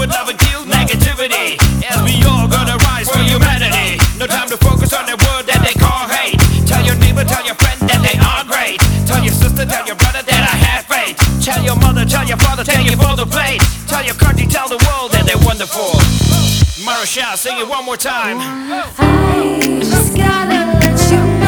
would never kill negativity, as we all gonna rise for humanity. No time to focus on that word that they call hate. Tell your neighbor, tell your friend that they are great. Tell your sister, tell your brother that I have faith. Tell your mother, tell your father, tell your father plate. Tell your country, tell the world that they're wonderful. Marshall, sing it one more time. I just gotta let you